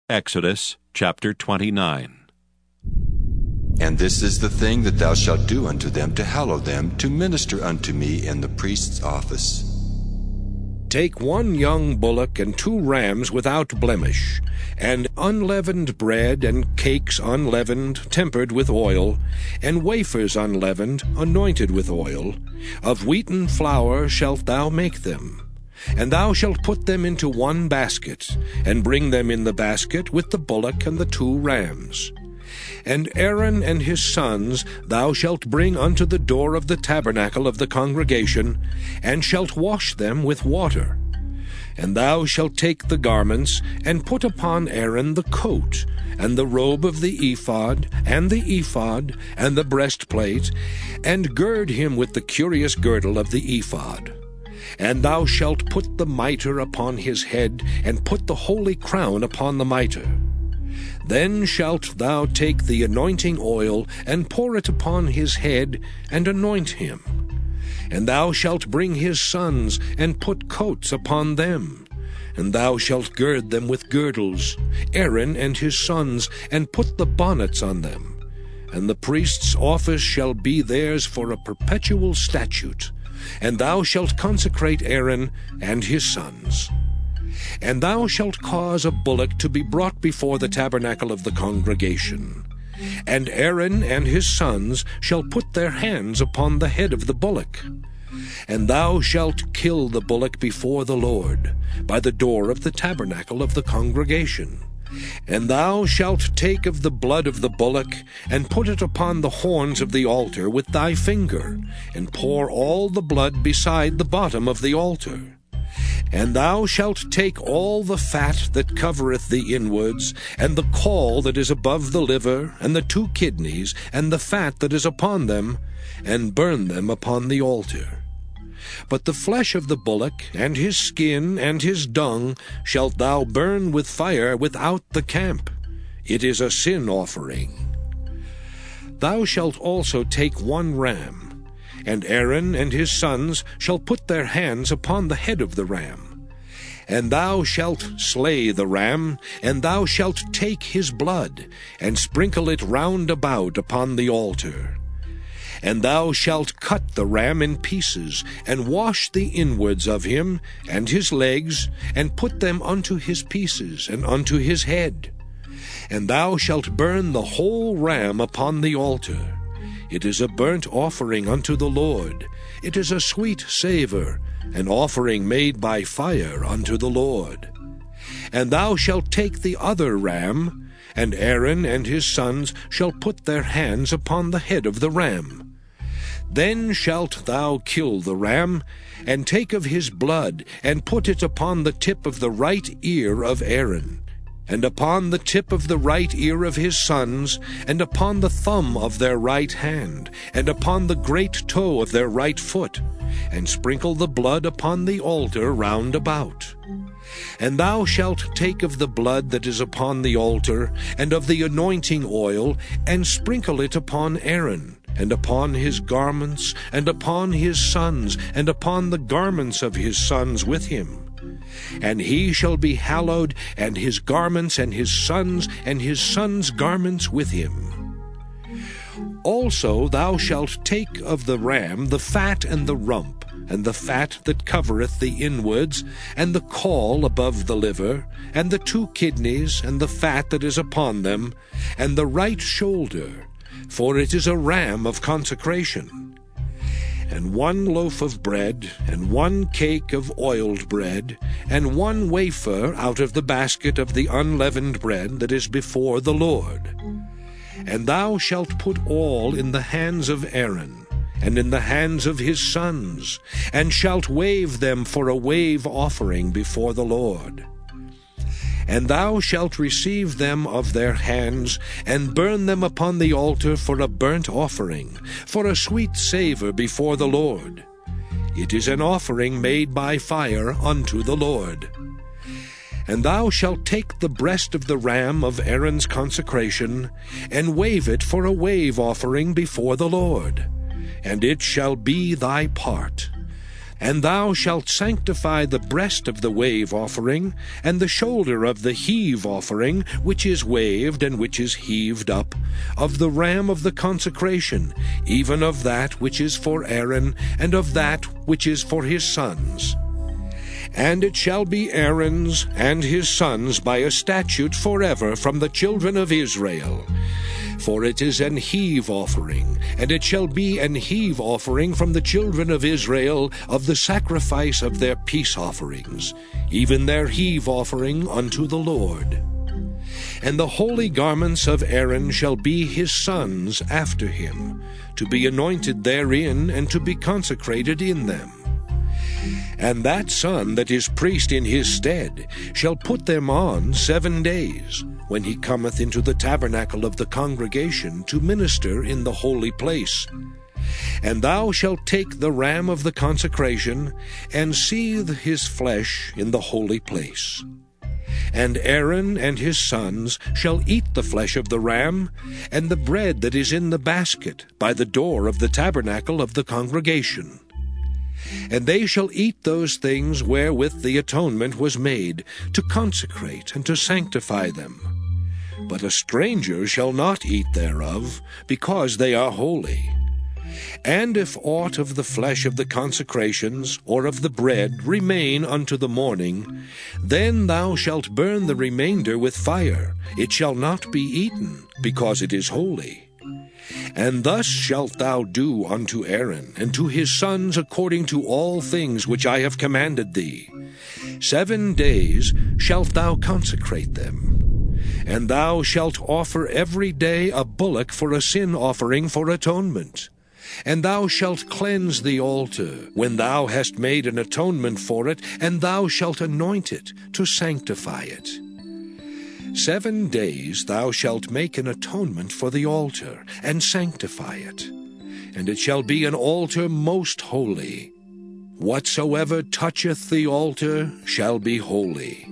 Exodus chapter 29. And this is the thing that thou shalt do unto them to hallow them, to minister unto me in the priest's office. Take 1 young bullock and 2 rams without blemish, and unleavened bread and cakes unleavened, tempered with oil, and wafers unleavened, anointed with oil. Of wheaten flour shalt thou make them. And thou shalt put them into 1 basket, and bring them in the basket with the bullock and the 2 rams. And Aaron and his sons thou shalt bring unto the door of the tabernacle of the congregation, and shalt wash them with water. And thou shalt take the garments, and put upon Aaron the coat, and the robe of the ephod, and the breastplate, and gird him with the curious girdle of the ephod. And thou shalt put the mitre upon his head, and put the holy crown upon the mitre. Then shalt thou take the anointing oil, and pour it upon his head, and anoint him. And thou shalt bring his sons, and put coats upon them. And thou shalt gird them with girdles, Aaron and his sons, and put the bonnets on them. And the priest's office shall be theirs for a perpetual statute. And thou shalt consecrate Aaron and his sons. And thou shalt cause a bullock to be brought before the tabernacle of the congregation. And Aaron and his sons shall put their hands upon the head of the bullock. And thou shalt kill the bullock before the Lord, by the door of the tabernacle of the congregation. And thou shalt take of the blood of the bullock, and put it upon the horns of the altar with thy finger, and pour all the blood beside the bottom of the altar. And thou shalt take all the fat that covereth the inwards, and the caul that is above the liver, and the 2 kidneys, and the fat that is upon them, and burn them upon the altar. But the flesh of the bullock, and his skin, and his dung, shalt thou burn with fire without the camp. It is a sin offering. Thou shalt also take 1 ram, and Aaron and his sons shall put their hands upon the head of the ram. And thou shalt slay the ram, and thou shalt take his blood, and sprinkle it round about upon the altar. And thou shalt cut the ram in pieces, and wash the inwards of him, and his legs, and put them unto his pieces, and unto his head. And thou shalt burn the whole ram upon the altar. It is a burnt offering unto the Lord. It is a sweet savour, an offering made by fire unto the Lord. And thou shalt take the other ram, and Aaron and his sons shall put their hands upon the head of the ram. Then shalt thou kill the ram, and take of his blood, and put it upon the tip of the right ear of Aaron, and upon the tip of the right ear of his sons, and upon the thumb of their right hand, and upon the great toe of their right foot, and sprinkle the blood upon the altar round about. And thou shalt take of the blood that is upon the altar, and of the anointing oil, and sprinkle it upon Aaron, and upon his garments, and upon his sons, and upon the garments of his sons with him. And he shall be hallowed, and his garments, and his sons' garments with him. Also thou shalt take of the ram the fat and the rump, and the fat that covereth the inwards, and the caul above the liver, and the 2 kidneys, and the fat that is upon them, and the right shoulder, for it is a ram of consecration. And 1 loaf of bread, and 1 cake of oiled bread, and 1 wafer out of the basket of the unleavened bread that is before the Lord. And thou shalt put all in the hands of Aaron, and in the hands of his sons, and shalt wave them for a wave offering before the Lord. And thou shalt receive them of their hands, and burn them upon the altar for a burnt offering, for a sweet savour before the Lord. It is an offering made by fire unto the Lord. And thou shalt take the breast of the ram of Aaron's consecration, and wave it for a wave offering before the Lord. And it shall be thy part. And thou shalt sanctify the breast of the wave offering, and the shoulder of the heave offering, which is waved and which is heaved up, of the ram of the consecration, even of that which is for Aaron, and of that which is for his sons. And it shall be Aaron's and his sons by a statute forever from the children of Israel. For it is an heave offering, and it shall be an heave offering from the children of Israel of the sacrifice of their peace offerings, even their heave offering unto the Lord. And the holy garments of Aaron shall be his sons after him, to be anointed therein and to be consecrated in them. And that son that is priest in his stead shall put them on 7 days, when he cometh into the tabernacle of the congregation to minister in the holy place. And thou shalt take the ram of the consecration, and seethe his flesh in the holy place. And Aaron and his sons shall eat the flesh of the ram, and the bread that is in the basket by the door of the tabernacle of the congregation. And they shall eat those things wherewith the atonement was made, to consecrate and to sanctify them. But a stranger shall not eat thereof, because they are holy. And if aught of the flesh of the consecrations, or of the bread, remain unto the morning, then thou shalt burn the remainder with fire. It shall not be eaten, because it is holy. And thus shalt thou do unto Aaron and to his sons according to all things which I have commanded thee. 7 days shalt thou consecrate them. And thou shalt offer every day a bullock for a sin offering for atonement. And thou shalt cleanse the altar when thou hast made an atonement for it, and thou shalt anoint it to sanctify it. 7 days thou shalt make an atonement for the altar, and sanctify it. And it shall be an altar most holy. Whatsoever toucheth the altar shall be holy.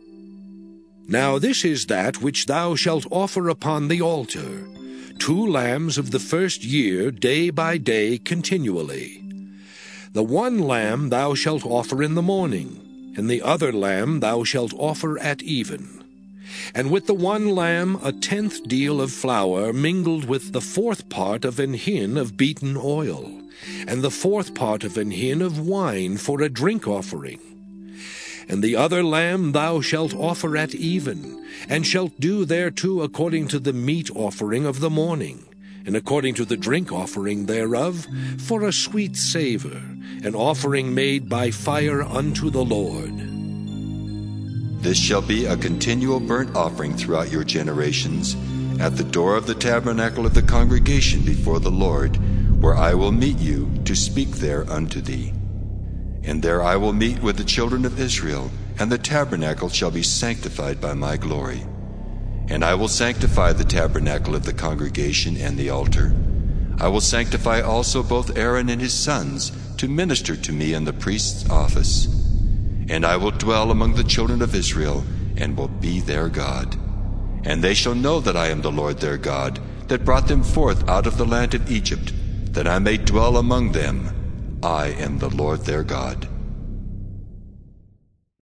Now this is that which thou shalt offer upon the altar: 2 lambs of the first year, day by day, continually. The 1 lamb thou shalt offer in the morning, and the other lamb thou shalt offer at even. And with the 1 lamb 1/10 deal of flour mingled with the 4th part of an hin of beaten oil, and the 4th part of an hin of wine for a drink offering. And the other lamb thou shalt offer at even, and shalt do thereto according to the meat offering of the morning, and according to the drink offering thereof, for a sweet savour, an offering made by fire unto the Lord. This shall be a continual burnt offering throughout your generations, at the door of the tabernacle of the congregation before the Lord, where I will meet you to speak there unto thee. And there I will meet with the children of Israel, and the tabernacle shall be sanctified by my glory. And I will sanctify the tabernacle of the congregation and the altar. I will sanctify also both Aaron and his sons to minister to me in the priest's office. And I will dwell among the children of Israel, and will be their God. And they shall know that I am the Lord their God, that brought them forth out of the land of Egypt, that I may dwell among them. I am the Lord their God.